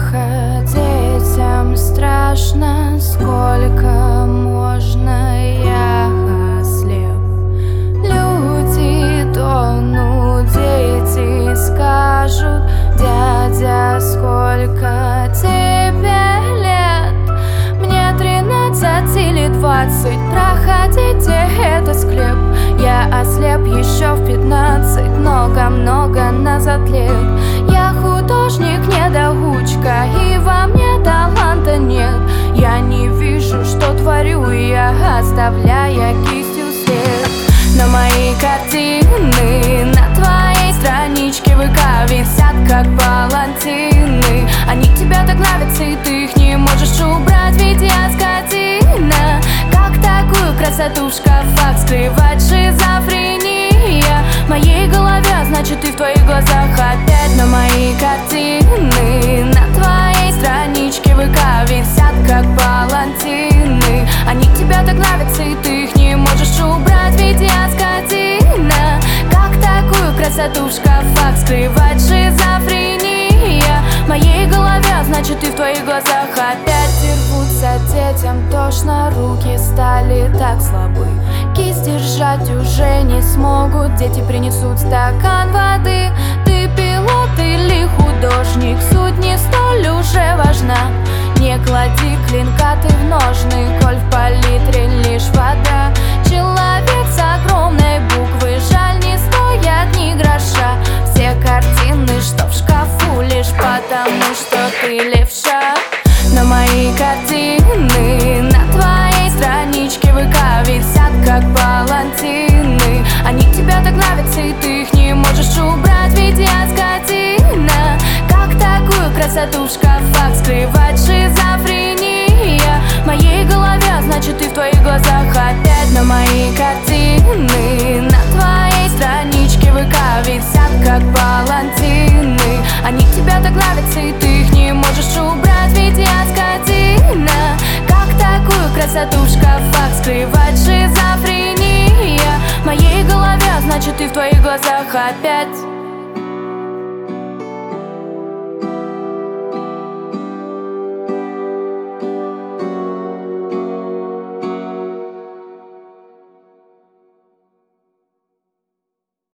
плохо, детям страшно. Сколько можно, я ослеп. Люди тонут, дети скажут: дядя, сколько тебе лет? Мне 13 или 20, проходите этот склеп. Я ослеп еще в 15, много-много назад лет. Я художник-недоучка, и во мне таланта нет. Я не вижу, что творю я, оставляя кистью след. Но мои картины на твоей страничке ВК висят как палантины. Они тебе так нравятся, и ты их не можешь убрать, ведь я скотина. Как такую красоту в шкафах скрывать? Шизофрения в моей голове, значит и в твоих глазах опять. Но мои картины на твоей страничке ВК висят как палантины. Они тебе так нравятся, и ты их не можешь убрать, ведь я скотина. Как такую красоту в шкафах скрывать? Шизофрения в моей голове, значит и в твоих глазах опять. Рвутся детям тошно, руки стали так слабы, кисти держать уже не смогут. Дети принесут стакан воды. Ты пилот или художник, суть не столь уже важна. Не клади клинка ты в ножны, коль в палитре лишь вода. Человек с огромной буквы, жаль, не стоят ни гроша. Все картины, что в шкафу, лишь потому, что ты левша. Но мои картины на твоей страничке ВК висят как палантины. Они тебе так нравятся, и ты их не можешь убрать, ведь я скотина. Как такую красоту в шкафах скрывать? Шизофрения в моей голове, значит и в твоих глазах опять. Но мои картины на твоей страничке ВК висят как палантины. Они тебе так нравятся, и ты их не можешь убрать, ведь я скотина. Как такую красоту в шкафах скрывать? Шизофрения в моей голове, значит и в твоих глазах опять.